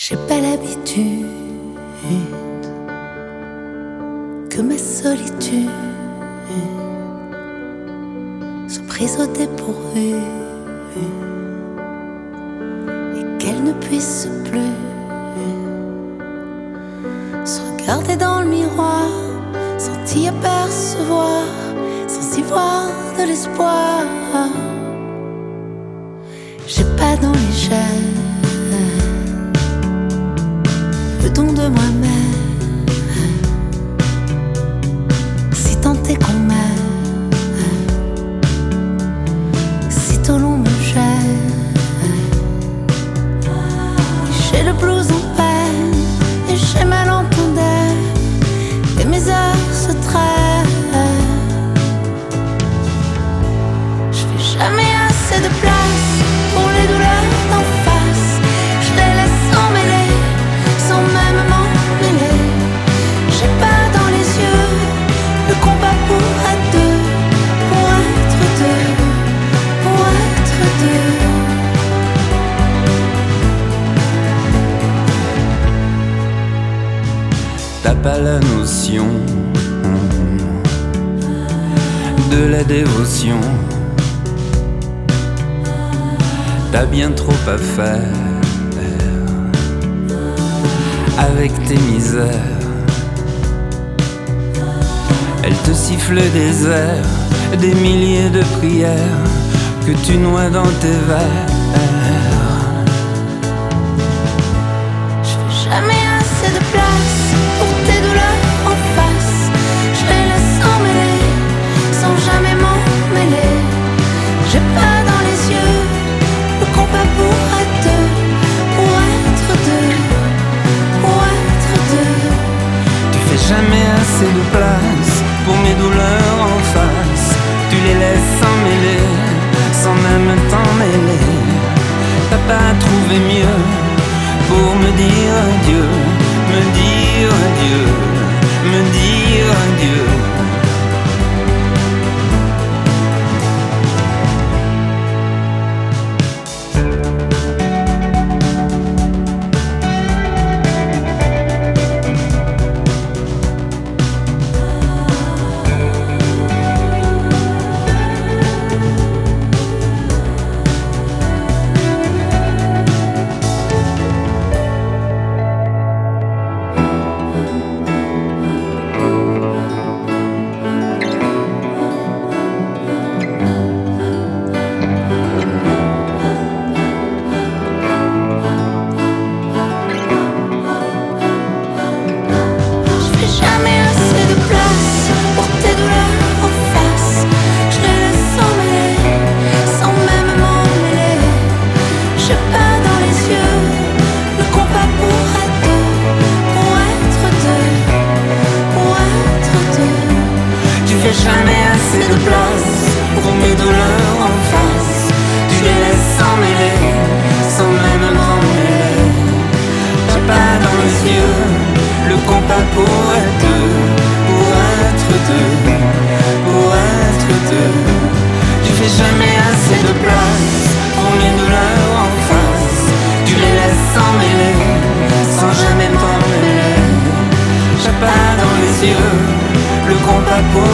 J'ai pas l'habitude que ma solitude soit prise au dépourvu et qu'elle ne puisse plus se regarder dans le miroir sans y apercevoir, sans y voir de l'espoir. J'ai pas dans les gènes le don de moi-même, si tant est qu'on m'aime, si tôt l'on me gêne. J'ai le blues en peine et j'ai mal entendu et mes heures se traînent. Je fais jamais assez de place pour les douleurs d'en face. Je les laisse emmêler sans même m'en mêler. J'ai pas dans les yeux le combat pour être deux, pour être deux, pour être deux. T'as pas la notion de la dévotion. T'as bien trop à faire avec tes misères. Elle te siffle des airs, des milliers de prières que tu noies dans tes vers. Je fais jamais assez de place pour tes douleurs en face. Je les laisse emmêler sans jamais m'en mêler. J'ai pas dans les yeux le combat pour être deux, pour être deux, pour être deux. Tu fais jamais assez de place pour mes douleurs en face. Tu les laisses s'emmêler sans même t'en mêler. T'as pas trouvé mieux pour me dire adieu, me dire adieu, me dire adieu. Jamais assez de place pour mes douleurs en face. Tu les laisses s'emmêler sans même m'en mêler. T'as pas dans les yeux le compas pour être deux, pour être deux, pour être deux. Tu fais jamais assez de place pour mes douleurs en face. Tu les laisses s'emmêler sans jamais m'en mêler. T'as pas dans les yeux le compas pour